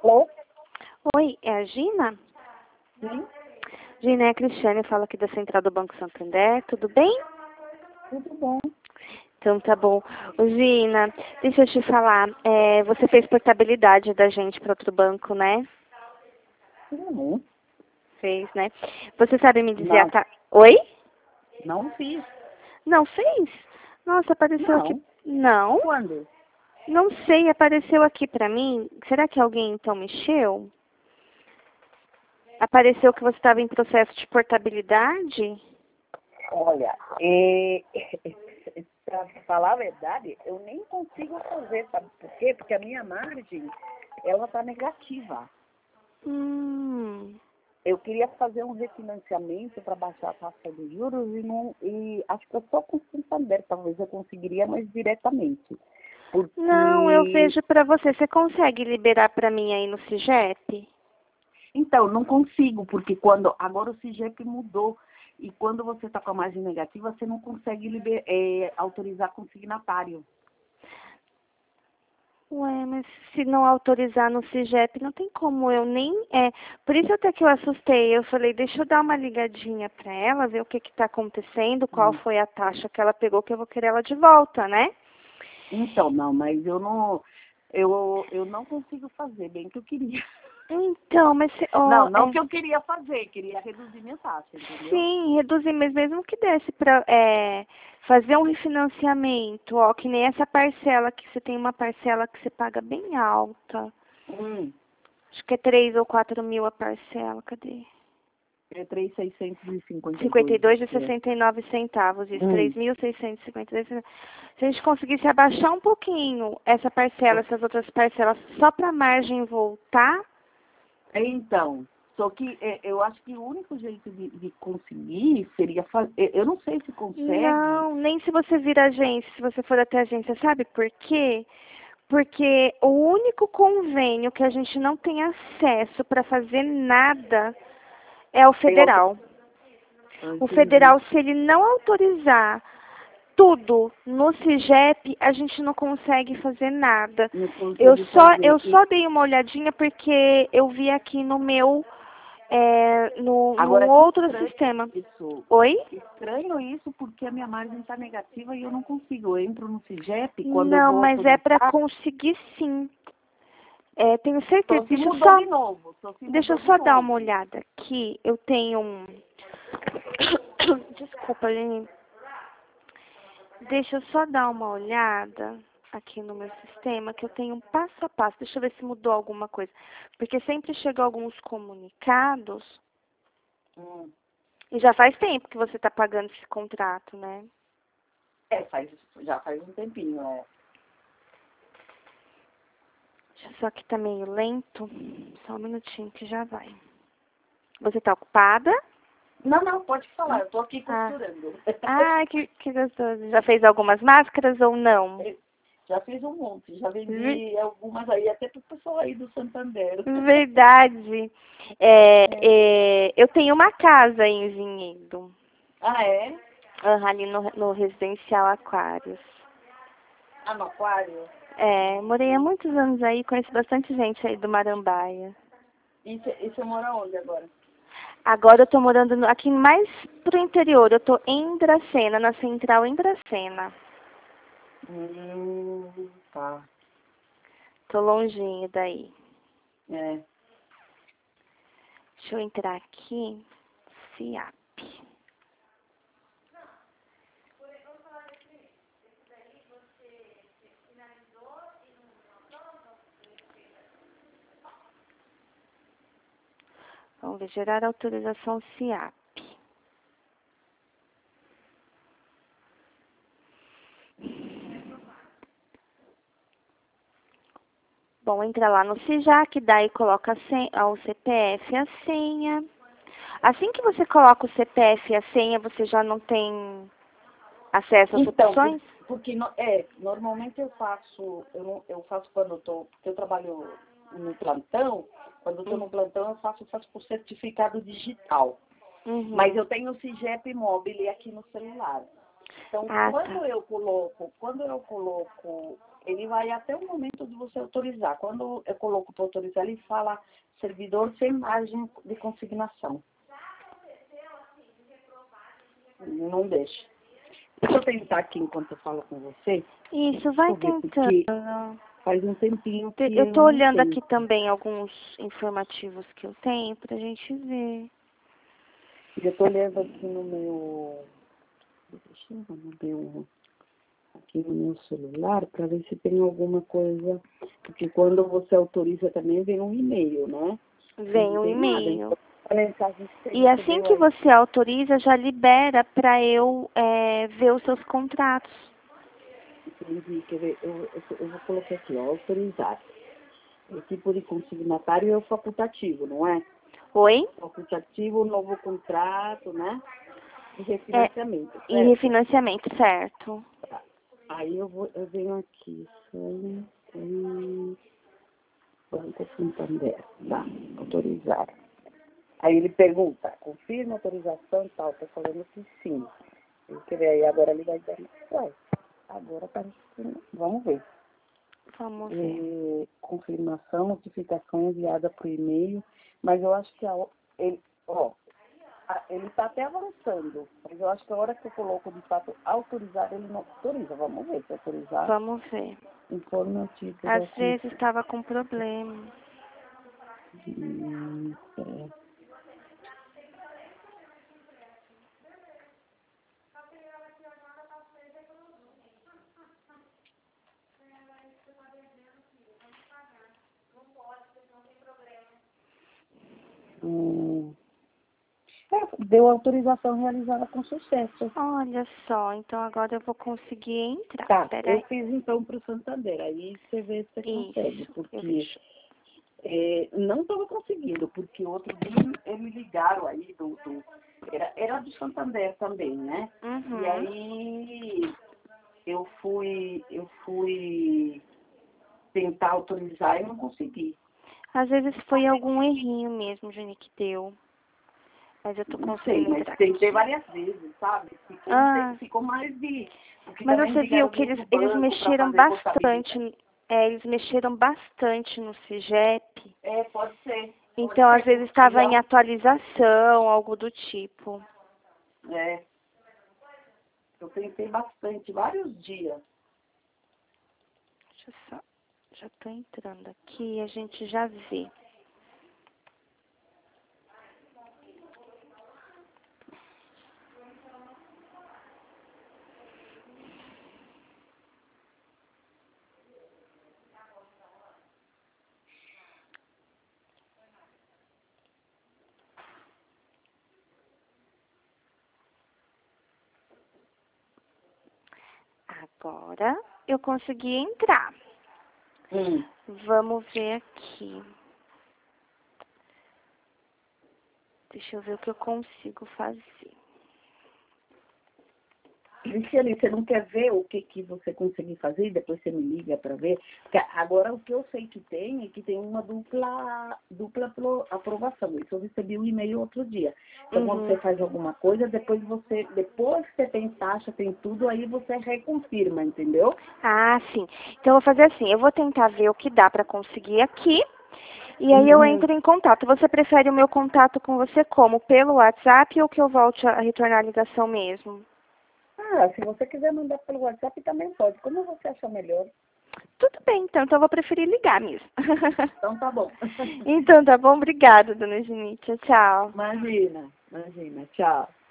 Alô? Oi, é a Gina? Sim, Gina, é a Cristiane, eu falo aqui da Central do Banco Santander, tudo bem? tudo bom. Então tá bom. Ô, Gina, deixa eu te falar, você fez portabilidade da gente para outro banco, né? Sim, Fez, né? Você sabe me dizer não, Oi? não fiz. Não fez? Nossa, apareceu aqui. Não. Não? Quando? Não sei, apareceu aqui pra mim. Será que alguém então mexeu? Apareceu que você estava em processo de portabilidade? Olha, para falar a verdade, eu nem consigo fazer, sabe por quê? Porque a minha margem, ela está negativa. Hum. Eu queria fazer um refinanciamento para baixar a taxa de juros e acho que eu só com o Santander, talvez eu conseguiria mais diretamente. Não, eu Porque, vejo pra você. Você consegue liberar pra mim aí no CIGEP? então, não consigo, porque agora o CIGEP mudou. E quando você está com a margem negativa, você não consegue autorizar consignatário. Ué, mas se não autorizar no CIGEP, não tem como eu nem... por isso até que eu assustei. Eu falei, deixa eu dar uma ligadinha pra ela, ver o que que tá acontecendo, qual Hum. foi a taxa que ela pegou, que eu vou querer ela de volta, né? Então, não, mas eu não consigo fazer bem o que eu queria. Então, mas... Não, não o que eu queria fazer, queria reduzir minha taxa, entendeu? sim, reduzir, mas mesmo que desse para fazer um refinanciamento, ó, que nem essa parcela, que você tem uma parcela que você paga bem alta. Hum, Acho que é 3 ou 4 mil a parcela, cadê? é 3.652, acho que é. 52,69 isso, Hum. 3.652. Se a gente conseguisse abaixar um pouquinho essa parcela, essas outras parcelas, só para a margem voltar. Então, só que eu acho que o único jeito de conseguir seria fazer. Eu não sei se consegue. Não, nem se você vir agência, se você for até agência, sabe por quê? Porque o único convênio que a gente não tem acesso para fazer nada é o É auto... federal. Ah, O entendi. federal, se ele não autorizar tudo no CIGEP, a gente não consegue fazer nada. Não Eu consegue só, fazer. eu só dei uma olhadinha porque eu vi aqui no meu, num Agora, que outro estranho sistema. isso. Oi? Estranho isso porque a minha margem está negativa e eu não consigo. Eu entro no CIGEP, quando eu Não, vou mas é para autorizar, conseguir sim. Tenho só certeza. se mudou de novo. Só se Deixa mudou eu de só dar uma novo. olhada aqui. Eu tenho um. Desculpa, gente. Deixa eu só dar uma olhada aqui no meu sistema, que eu tenho um passo a passo. Deixa eu ver se mudou alguma coisa. Porque sempre chegam alguns comunicados Hum. e já faz tempo que você está pagando esse contrato, né? Já faz um tempinho, é. Só que tá meio lento. Só um minutinho que já vai. Você tá ocupada? Não, não, pode falar. Não? Eu tô aqui Ah, costurando. que gostoso. Já fez algumas máscaras ou não? Já fiz um monte. Já Ve- vendi algumas aí, até pro pessoal aí do Santander. Verdade. Eu tenho uma casa em Vinhedo. Ah, é? Ali no Residencial Aquários. Ah, no aquário? Morei há muitos anos aí, conheço bastante gente aí do Marambaia. E você mora onde agora? Agora eu tô morando aqui mais pro interior, eu tô em Dracena, na central em Dracena. Tá. Tô longinho daí. É. Deixa eu entrar aqui. FIAP. Vamos ver, gerar autorização FIAP. Bom, entra lá no SIJAC, daí coloca o CPF e a senha. Assim que você coloca o CPF e a senha, você já não tem acesso às Então, opções? porque normalmente eu faço quando eu tô, porque eu trabalho no plantão, quando eu tô no plantão eu faço por certificado digital. Uhum. Mas eu tenho o CIGEP móvel aqui no celular. Então, Ah, tá. quando eu coloco ele vai até o momento de você autorizar. Quando eu coloco para autorizar, ele fala servidor sem margem de consignação. Não deixa. Deixa eu tentar aqui enquanto eu falo com você. Isso, vai tentando. Faz um tempinho que Eu tô não olhando tenho. aqui também alguns informativos que eu tenho pra gente ver. Eu tô olhando aqui no meu... aqui no meu celular para ver se tem alguma coisa. Porque quando você autoriza também vem um e-mail, né? Vem Não um tem nada. e-mail. Então, a mensagem que você E assim recebeu que aí. você autoriza, já libera para eu ver os seus contratos. Entendi. Quer ver? Eu vou colocar aqui, ó, autorizar. O tipo de consignatário é o facultativo, não é? Oi? Facultativo, novo contrato, né? E refinanciamento, certo? E refinanciamento, certo. Tá. Aí eu venho aqui, Banco Santander, tá, autorizar. Aí ele pergunta, confirma a autorização e tal, tô falando que sim. Ele quer ver aí, agora ele vai dar, ué, agora parece que, vamos ver. Vamos ver. Confirmação, notificação enviada por e-mail, mas eu acho que ele está até avançando, mas eu acho que a hora que eu coloco de fato autorizar, ele não autoriza. Vamos ver se autorizar. Vamos ver. Informe o tipo Às vezes estava com problema. é. Deu autorização realizada com sucesso. Olha só, então agora eu vou conseguir entrar. Tá, Peraí. eu fiz então para o Santander, aí você vê se você consegue, Isso, porque não estava conseguindo, porque outro dia eles me ligaram aí era do Santander também, né? Uhum. E aí eu fui tentar autorizar e não consegui. Às vezes foi algum errinho mesmo, Juni, que deu. Mas eu tô Não sei, conseguindo mas entrar tentei aqui. várias vezes, sabe? Ficou mais de... Porque Mas também você viu ligaram que eles muito banco para mexeram fazer contabilidade. bastante. Eles mexeram bastante no CIGEP. Pode ser. Então, às vezes estava em atualização, algo do tipo. Eu tentei bastante, vários dias. Deixa eu só... Já tô entrando aqui e a gente já vê. Agora eu consegui entrar. Vamos ver aqui. Deixa eu ver o que eu consigo fazer. Cristiane, você não quer ver o que você conseguir fazer e depois você me liga para ver? Porque agora o que eu sei que tem é que tem uma dupla aprovação. Isso eu recebi um e-mail outro dia. Então, quando você faz alguma coisa, depois que você tem taxa, tem tudo, aí você reconfirma, entendeu? Ah, sim. Então, eu vou fazer assim. Eu vou tentar ver o que dá para conseguir aqui. E aí eu entro em contato. Você prefere o meu contato com você como? Pelo WhatsApp ou que eu volte a retornar a ligação mesmo? Se você quiser mandar pelo WhatsApp também pode. Como você achar melhor? Tudo bem, então eu vou preferir ligar mesmo. Então tá bom. Então tá bom, obrigada, dona Geni. Tchau, tchau. Imagina. Tchau.